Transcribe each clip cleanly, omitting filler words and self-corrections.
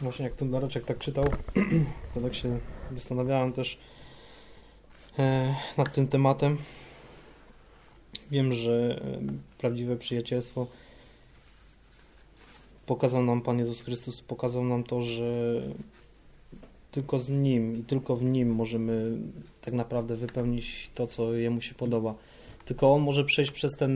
Właśnie jak ten Dareczek tak czytał, to tak się zastanawiałem też nad tym tematem. Wiem, że prawdziwe przyjacielstwo pokazał nam Pan Jezus Chrystus, pokazał nam to, że tylko z Nim i tylko w Nim możemy tak naprawdę wypełnić to, co Jemu się podoba. Tylko On może przejść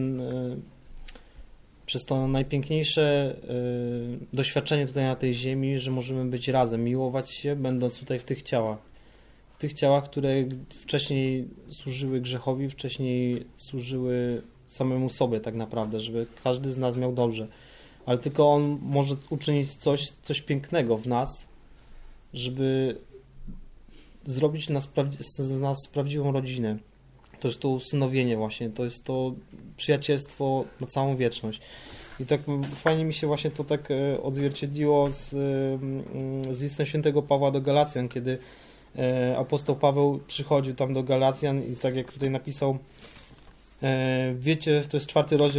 przez to najpiękniejsze doświadczenie tutaj na tej ziemi, że możemy być razem, miłować się, będąc tutaj w tych ciałach. W tych ciałach, które wcześniej służyły grzechowi, wcześniej służyły samemu sobie tak naprawdę, żeby każdy z nas miał dobrze. Ale tylko On może uczynić coś pięknego w nas, żeby zrobić z nas prawdziwą rodzinę. To jest to usynowienie właśnie, to jest to przyjacielstwo na całą wieczność. I tak fajnie mi się właśnie to tak odzwierciedliło z listem świętego Pawła do Galacjan, kiedy apostoł Paweł przychodził tam do Galacjan i tak jak tutaj napisał, wiecie, to jest 4 rozdział,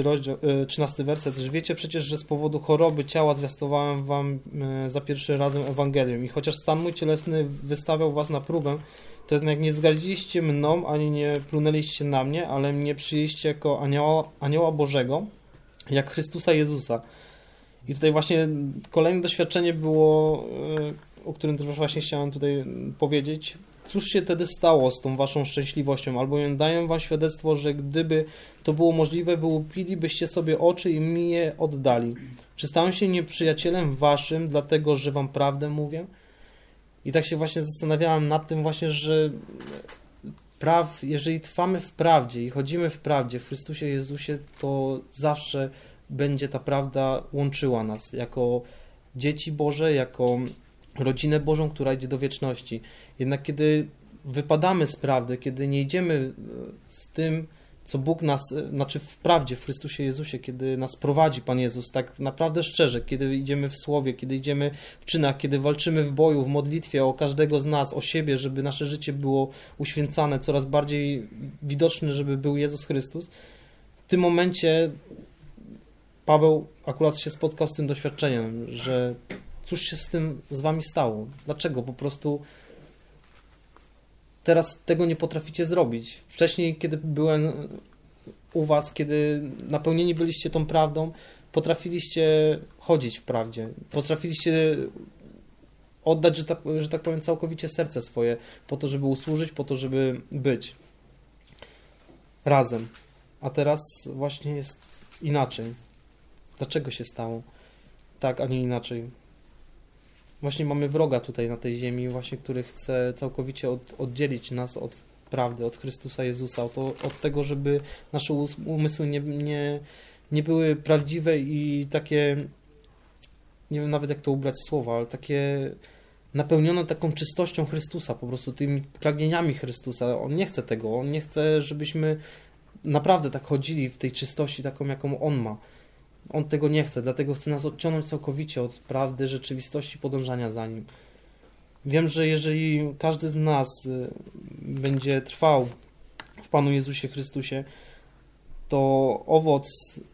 13 werset, że wiecie przecież, że z powodu choroby ciała zwiastowałem wam za pierwszym razem Ewangelium i chociaż stan mój cielesny wystawiał was na próbę, to jednak nie zgadziliście mną, ani nie plunęliście na mnie, ale mnie przyjęliście jako anioła Bożego, jak Chrystusa Jezusa. I tutaj właśnie kolejne doświadczenie było, o którym też właśnie chciałem tutaj powiedzieć. Cóż się wtedy stało z tą waszą szczęśliwością? Albowiem daję wam świadectwo, że gdyby to było możliwe, wyłupilibyście sobie oczy i mi je oddali. Czy stałem się nieprzyjacielem waszym, dlatego że wam prawdę mówię? I tak się właśnie zastanawiałem nad tym właśnie, że jeżeli trwamy w prawdzie i chodzimy w prawdzie w Chrystusie Jezusie, to zawsze będzie ta prawda łączyła nas jako dzieci Boże, jako rodzinę Bożą, która idzie do wieczności. Jednak kiedy wypadamy z prawdy, kiedy nie idziemy z tym, co Bóg nas, znaczy w prawdzie, w Chrystusie Jezusie, kiedy nas prowadzi Pan Jezus, tak naprawdę szczerze, kiedy idziemy w słowie, kiedy idziemy w czynach, kiedy walczymy w boju, w modlitwie o każdego z nas, o siebie, żeby nasze życie było uświęcane, coraz bardziej widoczne, żeby był Jezus Chrystus, w tym momencie Paweł akurat się spotkał z tym doświadczeniem, że cóż się z wami stało? Dlaczego? Po prostu teraz tego nie potraficie zrobić. Wcześniej, kiedy byłem u was, kiedy napełnieni byliście tą prawdą, potrafiliście chodzić w prawdzie. Potrafiliście oddać, że tak powiem, całkowicie serce swoje po to, żeby usłużyć, po to, żeby być razem. A teraz właśnie jest inaczej. Dlaczego się stało tak, a nie inaczej? Właśnie mamy wroga tutaj na tej ziemi, właśnie, który chce całkowicie oddzielić nas od prawdy, od Chrystusa Jezusa, od tego, żeby nasze umysły nie były prawdziwe i takie, nie wiem nawet jak to ubrać słowa, ale takie napełnione taką czystością Chrystusa, po prostu tymi pragnieniami Chrystusa. On nie chce tego, On nie chce, żebyśmy naprawdę tak chodzili w tej czystości taką, jaką On ma. On tego nie chce, dlatego chce nas odciągnąć całkowicie od prawdy, rzeczywistości, podążania za Nim. Wiem, że jeżeli każdy z nas będzie trwał w Panu Jezusie Chrystusie, to owoc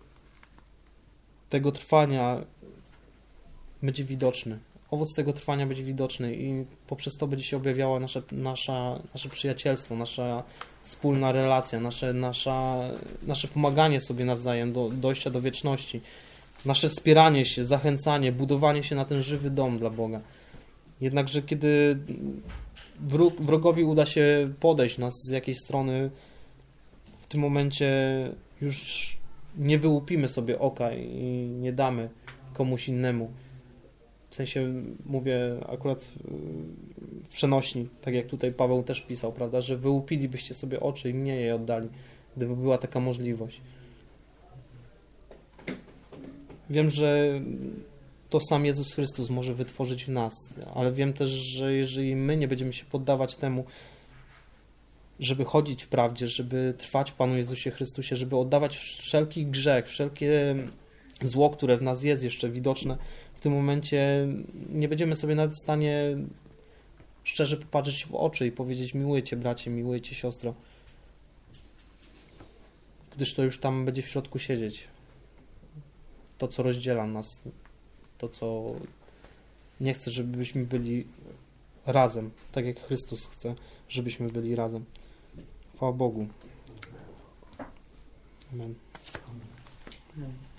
tego trwania będzie widoczny. Owoc tego trwania będzie widoczny i poprzez to będzie się objawiała nasze przyjacielstwo, nasza wspólna relacja, nasze pomaganie sobie nawzajem do dojścia do wieczności, nasze wspieranie się, zachęcanie, budowanie się na ten żywy dom dla Boga. Jednakże kiedy wrogowi uda się podejść nas z jakiejś strony, w tym momencie już nie wyłupimy sobie oka i nie damy komuś innemu. W sensie mówię akurat w przenośni, tak jak tutaj Paweł też pisał, prawda, że wyłupilibyście sobie oczy i mnie je oddali, gdyby była taka możliwość. Wiem, że to sam Jezus Chrystus może wytworzyć w nas, ale wiem też, że jeżeli my nie będziemy się poddawać temu, żeby chodzić w prawdzie, żeby trwać w Panu Jezusie Chrystusie, żeby oddawać wszelki grzech, wszelkie zło, które w nas jest jeszcze widoczne, w tym momencie nie będziemy sobie nawet w stanie szczerze popatrzeć w oczy i powiedzieć: miłuję Cię, bracie, miłuję Cię, siostro, gdyż to już tam będzie w środku siedzieć. To, co rozdziela nas, to, co Nie chce, żebyśmy byli razem, tak jak Chrystus chce, żebyśmy byli razem. Chwała Bogu. Amen. Amen.